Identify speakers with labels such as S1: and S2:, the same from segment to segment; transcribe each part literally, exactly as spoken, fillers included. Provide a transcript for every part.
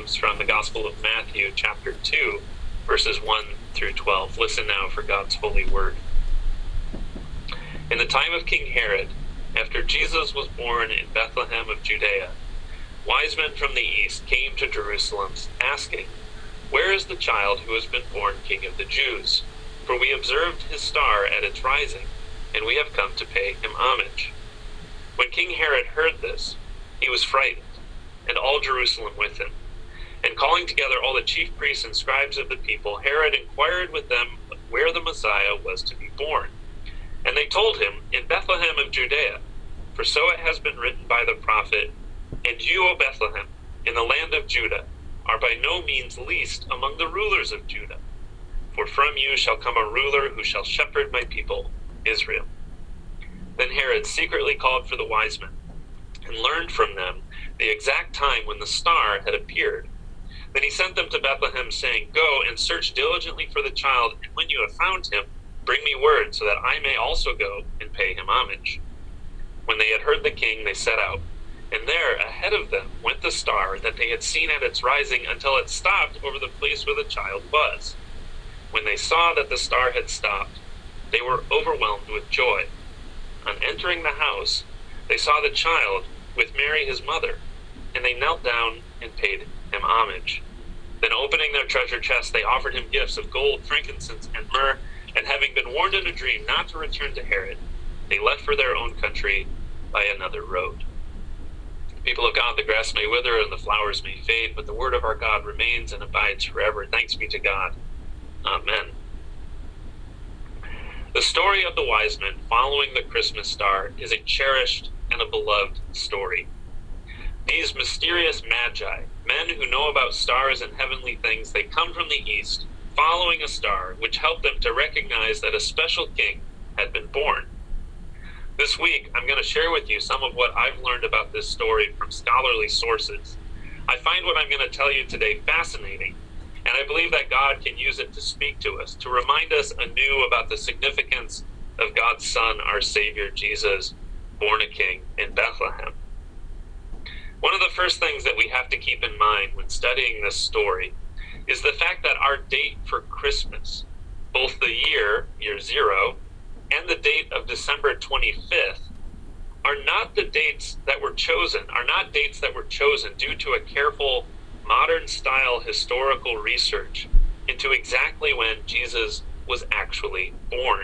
S1: comes from the Gospel of Matthew, chapter two, verses one through twelve. Listen now for God's holy word. In the time of King Herod, after Jesus was born in Bethlehem of Judea, wise men from the east came to Jerusalem, asking, "Where is the child who has been born King of the Jews? For we observed his star at its rising, and we have come to pay him homage." When King Herod heard this, he was frightened, and all Jerusalem with him. And calling together all the chief priests and scribes of the people, Herod inquired with them where the Messiah was to be born. And they told him, "In Bethlehem of Judea, for so it has been written by the prophet, 'And you, O Bethlehem, in the land of Judah, are by no means least among the rulers of Judah. For from you shall come a ruler who shall shepherd my people, Israel.'" Then Herod secretly called for the wise men, and learned from them the exact time when the star had appeared. Then he sent them to Bethlehem, saying, "Go and search diligently for the child, and when you have found him, bring me word, so that I may also go and pay him homage." When they had heard the king, they set out, and there ahead of them went the star that they had seen at its rising, until it stopped over the place where the child was. When they saw that the star had stopped, they were overwhelmed with joy. On entering the house, they saw the child with Mary his mother, and they knelt down and paid him homage. Then opening their treasure chest, they offered him gifts of gold, frankincense, and myrrh, and having been warned in a dream not to return to Herod, they left for their own country by another road. People of God, the grass may wither and the flowers may fade, but the word of our God remains and abides forever. Thanks be to God. Amen. The story of the wise men following the Christmas star is a cherished and a beloved story. These mysterious magi, men who know about stars and heavenly things, they come from the east, following a star, which helped them to recognize that a special king had been born. This week, I'm going to share with you some of what I've learned about this story from scholarly sources. I find what I'm going to tell you today fascinating, and I believe that God can use it to speak to us, to remind us anew about the significance of God's Son, our Savior, Jesus, born a king in Bethlehem. One of the first things that we have to keep in mind when studying this story is the fact that our date for Christmas, both the year, year zero, and the date of December twenty-fifth, are not the dates that were chosen, are not dates that were chosen due to a careful modern-style historical research into exactly when Jesus was actually born.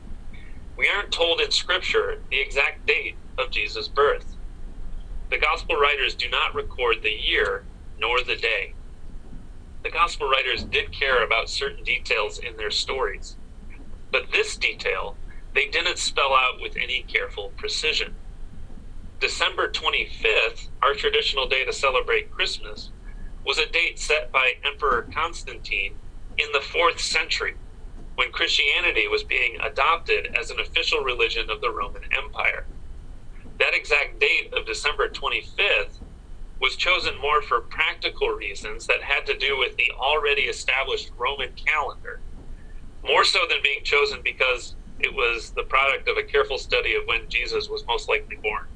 S1: We aren't told in Scripture the exact date of Jesus' birth. The Gospel writers do not record the year nor the day. The Gospel writers did care about certain details in their stories, but this detail they didn't spell out with any careful precision. December twenty-fifth, our traditional day to celebrate Christmas, was a date set by Emperor Constantine in the fourth century, when Christianity was being adopted as an official religion of the Roman Empire. That exact date of December twenty-fifth was chosen more for practical reasons that had to do with the already established Roman calendar, more so than being chosen because it was the product of a careful study of when Jesus was most likely born.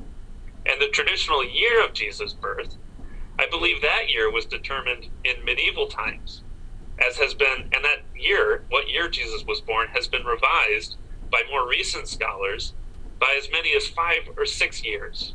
S1: And the traditional year of Jesus' birth, I believe that year was determined in medieval times, as has been, and that year, what year Jesus was born, has been revised by more recent scholars by as many as five or six years.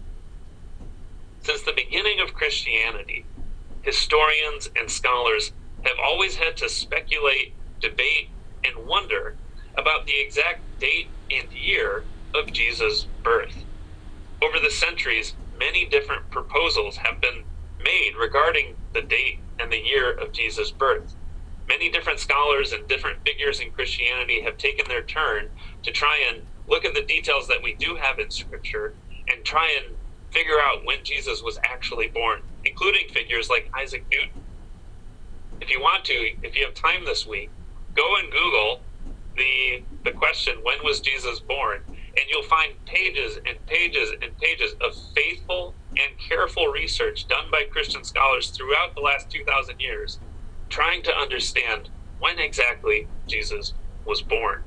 S1: Since the beginning of Christianity, historians and scholars have always had to speculate, debate, and wonder about the exact date and year of Jesus' birth. Over the centuries, many different proposals have been made regarding the date and the year of Jesus' birth. Many different scholars and different figures in Christianity have taken their turn to try and look at the details that we do have in Scripture and try and figure out when Jesus was actually born, including figures like Isaac Newton. If you want to, if you have time this week, go and Google the the question, when was Jesus born? And you'll find pages and pages and pages of faithful and careful research done by Christian scholars throughout the last two thousand years, trying to understand when exactly Jesus was born.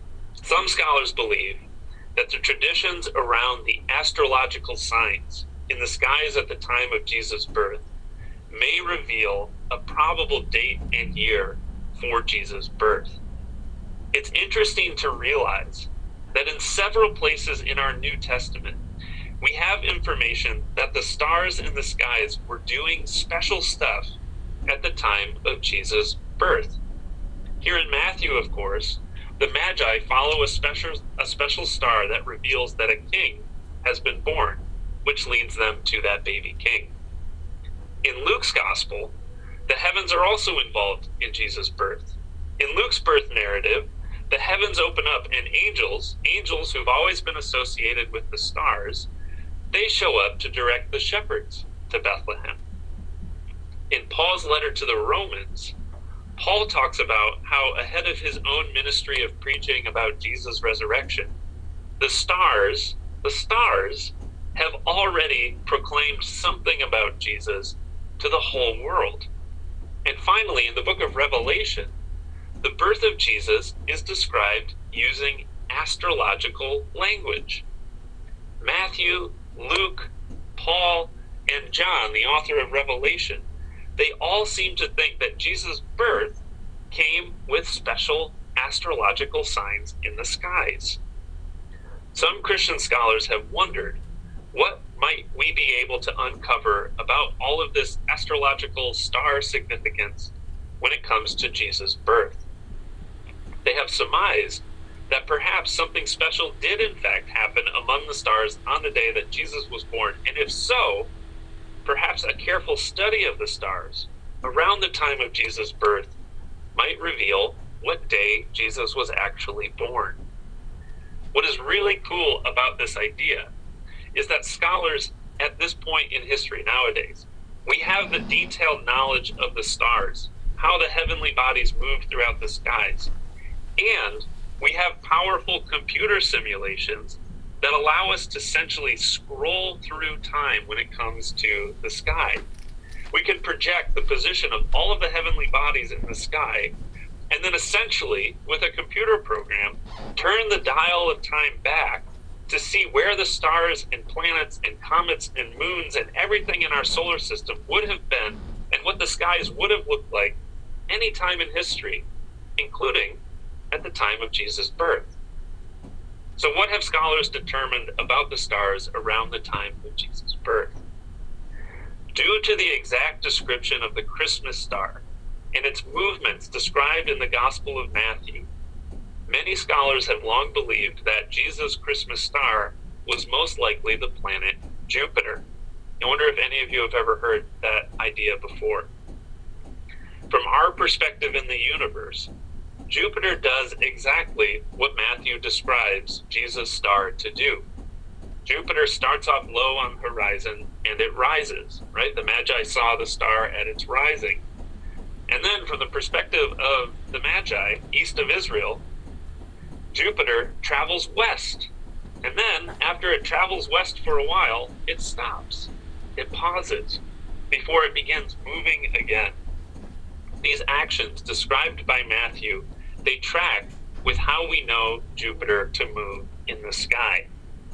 S1: Some scholars believe that the traditions around the astrological signs, in the skies at the time of Jesus' birth may reveal a probable date and year for Jesus' birth. It's interesting to realize that in several places in our New Testament, we have information that the stars in the skies were doing special stuff at the time of Jesus' birth. Here in Matthew, of course, the Magi follow a special, a special star that reveals that a king has been born, which leads them to that baby king. In Luke's gospel, the heavens are also involved in Jesus' birth. In Luke's birth narrative, the heavens open up and angels, angels who've always been associated with the stars, they show up to direct the shepherds to Bethlehem. In Paul's letter to the Romans, Paul talks about how ahead of his own ministry of preaching about Jesus' resurrection, the stars, the stars have already proclaimed something about Jesus to the whole world. And finally, in the book of Revelation, the birth of Jesus is described using astrological language. Matthew, Luke, Paul, and John, the author of Revelation, they all seem to think that Jesus' birth came with special astrological signs in the skies. Some Christian scholars have wondered, what might we be able to uncover about all of this astrological star significance when it comes to Jesus' birth? They have surmised that perhaps something special did in fact happen among the stars on the day that Jesus was born, and if so, perhaps a careful study of the stars around the time of Jesus' birth might reveal what day Jesus was actually born. What is really cool about this idea is that scholars at this point in history nowadays, we have the detailed knowledge of the stars, how the heavenly bodies move throughout the skies, and we have powerful computer simulations that allow us to essentially scroll through time when it comes to the sky. We can project the position of all of the heavenly bodies in the sky, and then essentially, with a computer program, turn the dial of time back to see where the stars and planets and comets and moons and everything in our solar system would have been and what the skies would have looked like any time in history, including at the time of Jesus' birth. So what have scholars determined about the stars around the time of Jesus' birth? Due to the exact description of the Christmas star and its movements described in the Gospel of Matthew, many scholars have long believed that Jesus' Christmas star was most likely the planet Jupiter. I wonder if any of you have ever heard that idea before. From our perspective in the universe, Jupiter does exactly what Matthew describes Jesus' star to do. Jupiter starts off low on the horizon and it rises, right? The Magi saw the star at its rising. And then from the perspective of the Magi, east of Israel, Jupiter travels west. And then after it travels west for a while, it stops. It pauses before it begins moving again. These actions described by Matthew, they track with how we know Jupiter to move in the sky.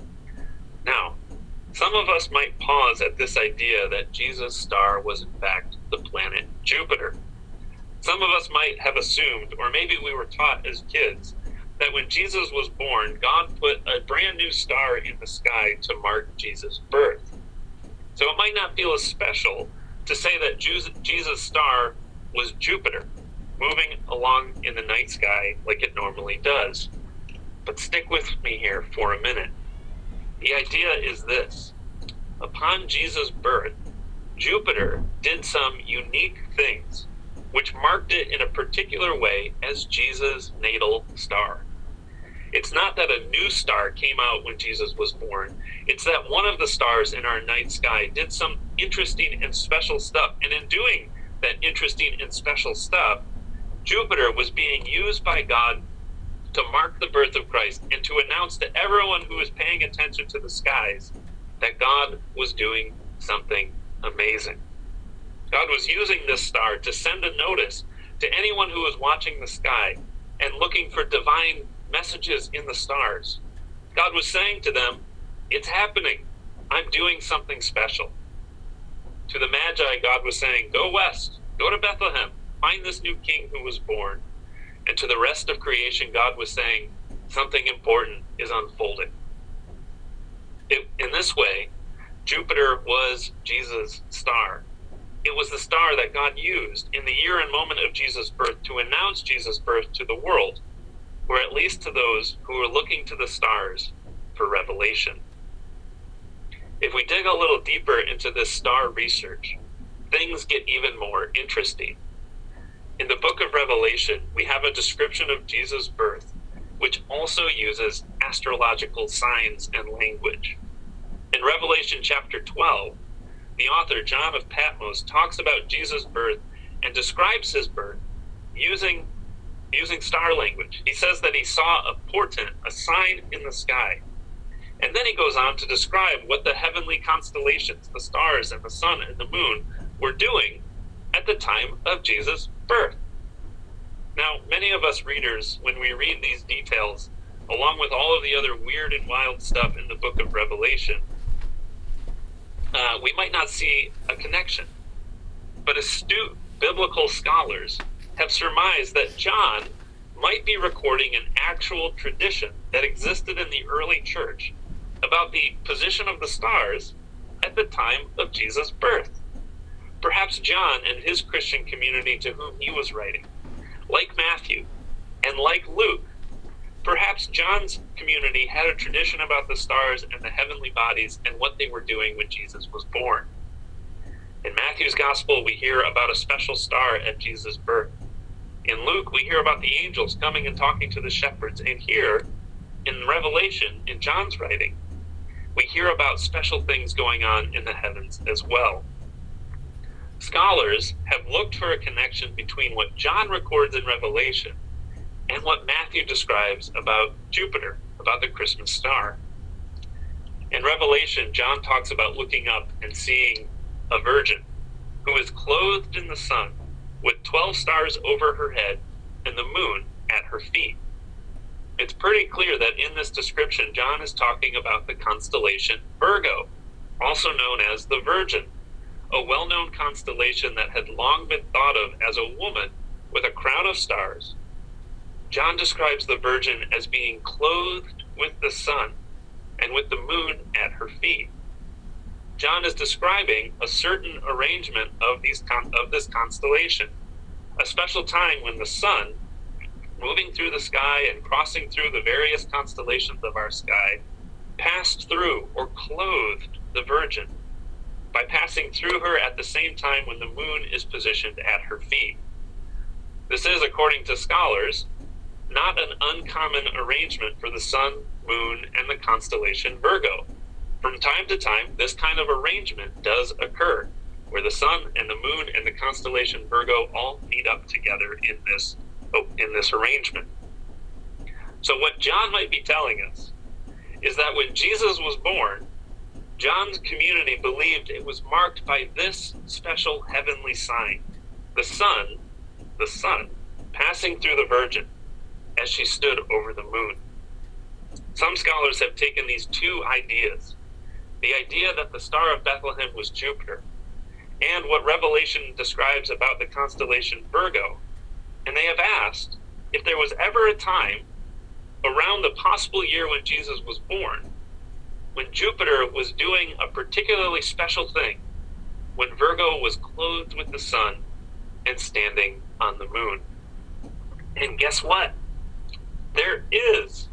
S1: Now, some of us might pause at this idea that Jesus' star was in fact the planet Jupiter. Some of us might have assumed, or maybe we were taught as kids, that when Jesus was born, God put a brand new star in the sky to mark Jesus' birth. So it might not feel as special to say that Jesus' star was Jupiter, moving along in the night sky like it normally does. But stick with me here for a minute. The idea is this. Upon Jesus' birth, Jupiter did some unique things which marked it in a particular way as Jesus' natal star. It's not that a new star came out when Jesus was born. It's that one of the stars in our night sky did some interesting and special stuff. And in doing that interesting and special stuff, Jupiter was being used by God to mark the birth of Christ and to announce to everyone who was paying attention to the skies that God was doing something amazing. God was using this star to send a notice to anyone who was watching the sky and looking for divine messages in the stars. God was saying to them, it's happening. I'm doing something special. To the Magi, God was saying, go west, go to Bethlehem, find this new king who was born. And to the rest of creation, God was saying, something important is unfolding. It, in this way, Jupiter was Jesus' star. It was the star that God used in the year and moment of Jesus' birth to announce Jesus' birth to the world, or at least to those who were looking to the stars for revelation. If we dig a little deeper into this star research, things get even more interesting. In the book of Revelation, we have a description of Jesus' birth, which also uses astrological signs and language. In Revelation chapter twelve, the author John of Patmos talks about Jesus' birth and describes his birth using, using star language. He says that he saw a portent, a sign in the sky. And then he goes on to describe what the heavenly constellations, the stars and the sun and the moon, were doing at the time of Jesus' birth. Now, many of us readers, when we read these details, along with all of the other weird and wild stuff in the book of Revelation, uh, we might not see a connection. But astute biblical scholars have surmised that John might be recording an actual tradition that existed in the early church about the position of the stars at the time of Jesus' birth. Perhaps John and his Christian community to whom he was writing, like Matthew and like Luke, perhaps John's community had a tradition about the stars and the heavenly bodies and what they were doing when Jesus was born. In Matthew's gospel, we hear about a special star at Jesus' birth. In Luke, we hear about the angels coming and talking to the shepherds. And here, in Revelation, in John's writing, we hear about special things going on in the heavens as well. Scholars have looked for a connection between what John records in Revelation and what Matthew describes about Jupiter, about the Christmas star. In Revelation, John talks about looking up and seeing a virgin who is clothed in the sun with twelve stars over her head and the moon at her feet. It's pretty clear that in this description, John is talking about the constellation Virgo, also known as the Virgin, a well-known constellation that had long been thought of as a woman with a crown of stars. John describes the Virgin as being clothed with the sun and with the moon at her feet. John is describing a certain arrangement of these con- of this constellation, a special time when the sun, moving through the sky and crossing through the various constellations of our sky, passed through or clothed the Virgin by passing through her at the same time when the moon is positioned at her feet. This is, according to scholars, not an uncommon arrangement for the sun, moon, and the constellation Virgo. From time to time, this kind of arrangement does occur, where the sun and the moon and the constellation Virgo all meet up together in this, oh, in this arrangement. So what John might be telling us is that when Jesus was born, John's community believed it was marked by this special heavenly sign, the sun, the sun, passing through the Virgin as she stood over the moon. Some scholars have taken these two ideas, the idea that the Star of Bethlehem was Jupiter, and what Revelation describes about the constellation Virgo, and they have asked if there was ever a time around the possible year when Jesus was born when Jupiter was doing a particularly special thing, when Virgo was clothed with the sun and standing on the moon. And guess what? There is.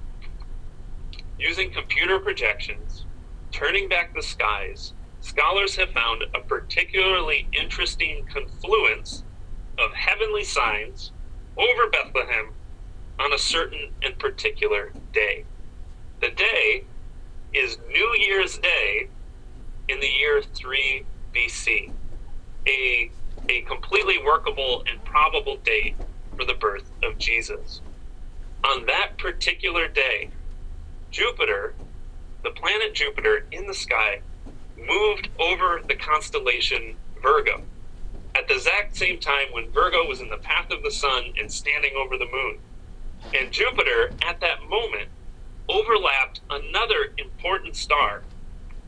S1: Using computer projections, turning back the skies, scholars have found a particularly interesting confluence of heavenly signs over Bethlehem on a certain and particular day. The day is New Year's Day in the year three B C, a, a completely workable and probable date for the birth of Jesus. On that particular day, Jupiter, the planet Jupiter in the sky, moved over the constellation Virgo at the exact same time when Virgo was in the path of the sun and standing over the moon. And Jupiter, at that moment, overlapped another important star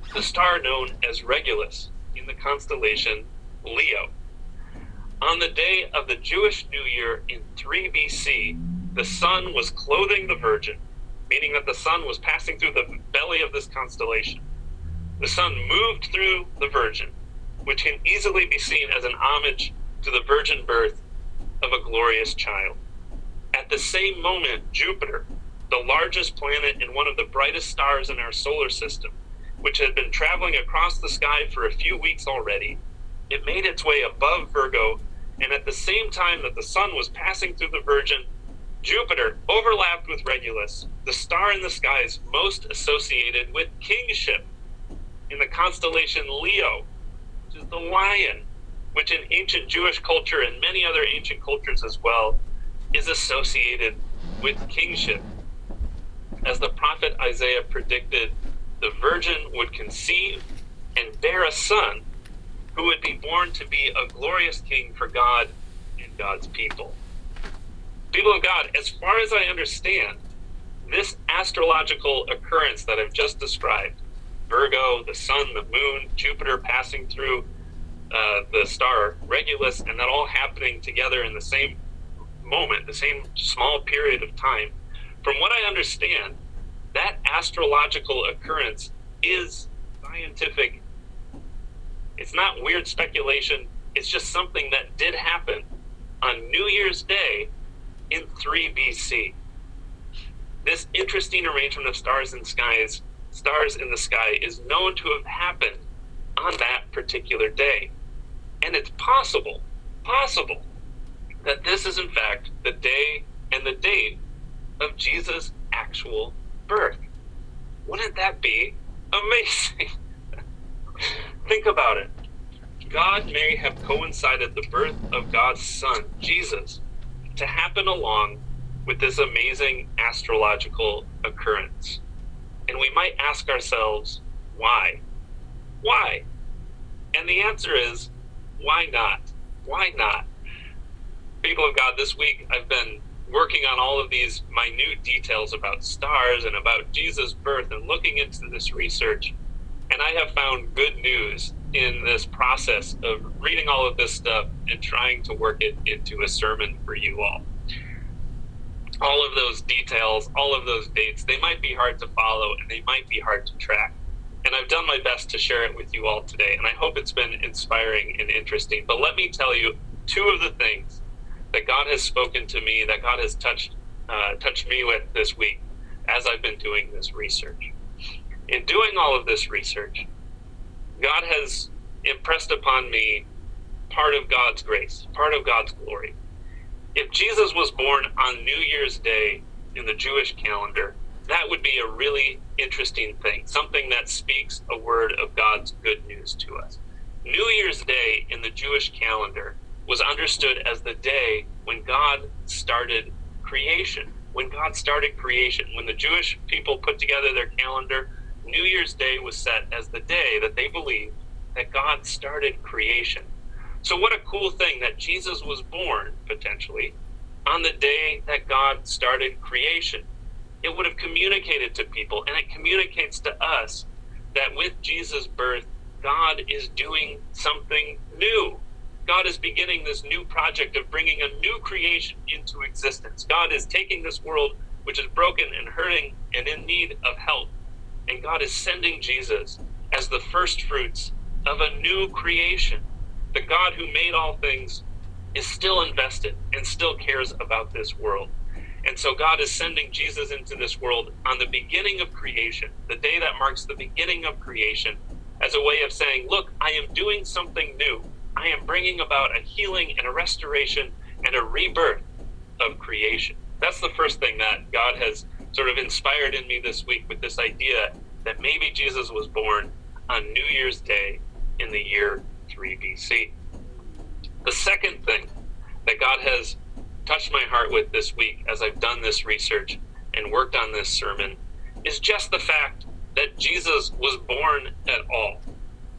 S1: the star known as Regulus in the constellation Leo. On the day of the Jewish New Year in three B C, the sun was clothing the Virgin, meaning that the sun was passing through the belly of this constellation. The sun moved through the Virgin, which can easily be seen as an homage to the virgin birth of a glorious child. At the same moment, Jupiter, the largest planet and one of the brightest stars in our solar system, which had been traveling across the sky for a few weeks already, it made its way above Virgo, and at the same time that the sun was passing through the Virgin, Jupiter overlapped with Regulus, the star in the skies most associated with kingship, in the constellation Leo, which is the lion, which in ancient Jewish culture and many other ancient cultures as well, is associated with kingship. As the prophet Isaiah predicted, the virgin would conceive and bear a son who would be born to be a glorious king for God and God's people. People of God, as far as I understand, this astrological occurrence that I've just described, Virgo, the sun, the moon, Jupiter passing through uh, the star Regulus, and that all happening together in the same moment, the same small period of time, from what I understand, that astrological occurrence is scientific. It's not weird speculation. It's just something that did happen on New Year's Day in three B C. This interesting arrangement of stars in skies, stars in the sky is known to have happened on that particular day. And it's possible, possible, that this is in fact the day and the date of Jesus' actual birth. Wouldn't that be amazing? Think about it. God may have coincided the birth of God's son, Jesus, to happen along with this amazing astrological occurrence. And we might ask ourselves, why? Why? And the answer is, why not? Why not? People of God, this week I've been working on all of these minute details about stars and about Jesus' birth and looking into this research. And I have found good news in this process of reading all of this stuff and trying to work it into a sermon for you all. All of those details, all of those dates, they might be hard to follow and they might be hard to track. And I've done my best to share it with you all today, and I hope it's been inspiring and interesting. But let me tell you two of the things that God has spoken to me, that God has touched uh, touched me with this week as I've been doing this research. In doing all of this research, God has impressed upon me part of God's grace, part of God's glory. If Jesus was born on New Year's Day in the Jewish calendar, that would be a really interesting thing, something that speaks a word of God's good news to us. New Year's Day in the Jewish calendar was understood as the day when God started creation. When God started creation, when the Jewish people put together their calendar, New Year's Day was set as the day that they believed that God started creation. So what a cool thing that Jesus was born, potentially, on the day that God started creation. It would have communicated to people, and it communicates to us that with Jesus' birth, God is doing something new. God is beginning this new project of bringing a new creation into existence. God is taking this world, which is broken and hurting and in need of help, and God is sending Jesus as the first fruits of a new creation. The God who made all things is still invested and still cares about this world. And so God is sending Jesus into this world on the beginning of creation, the day that marks the beginning of creation, as a way of saying, look, I am doing something new. I am bringing about a healing and a restoration and a rebirth of creation. That's the first thing that God has sort of inspired in me this week, with this idea that maybe Jesus was born on New Year's Day in the year three B C. The second thing that God has touched my heart with this week as I've done this research and worked on this sermon is just the fact that Jesus was born at all.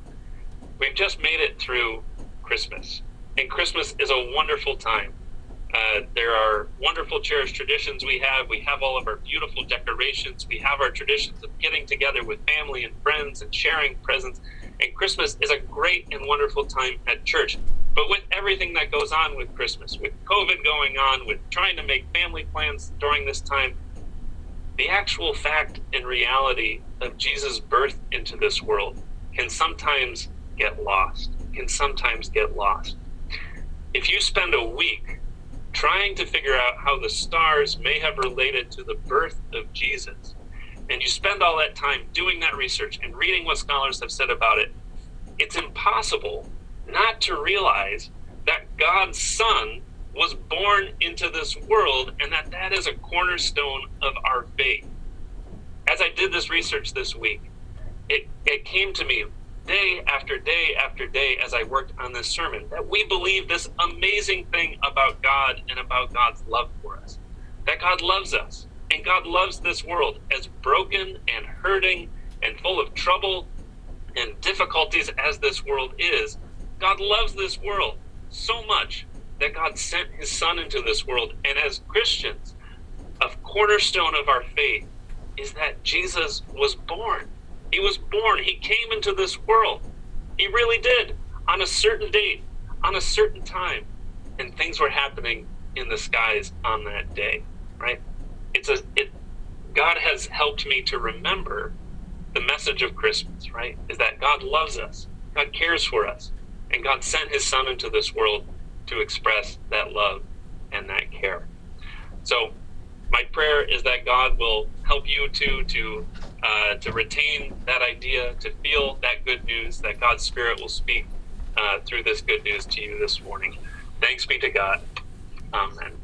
S1: We've just made it through Christmas, and Christmas is a wonderful time. Uh, there are wonderful, cherished traditions we have. We have all of our beautiful decorations. We have our traditions of getting together with family and friends and sharing presents. And Christmas is a great and wonderful time at church. But with everything that goes on with Christmas, with COVID going on, with trying to make family plans during this time, the actual fact and reality of Jesus' birth into this world can sometimes get lost, can sometimes get lost. If you spend a week trying to figure out how the stars may have related to the birth of Jesus, and you spend all that time doing that research and reading what scholars have said about it, it's impossible not to realize that God's Son was born into this world, and that that is a cornerstone of our faith. As I did this research this week, it, it came to me day after day after day as I worked on this sermon that we believe this amazing thing about God and about God's love for us, that God loves us, and God loves this world as broken and hurting and full of trouble and difficulties as this world is. God loves this world so much that God sent his Son into this world. And as Christians, a cornerstone of our faith is that Jesus was born. He was born. He came into this world. He really did, on a certain date, on a certain time. And things were happening in the skies on that day, right? It's a, it, God has helped me to remember the message of Christmas, right? Is that God loves us. God cares for us. And God sent his Son into this world to express that love and that care. So my prayer is that God will help you to to uh, to retain that idea, to feel that good news, that God's Spirit will speak uh, through this good news to you this morning. Thanks be to God. Amen.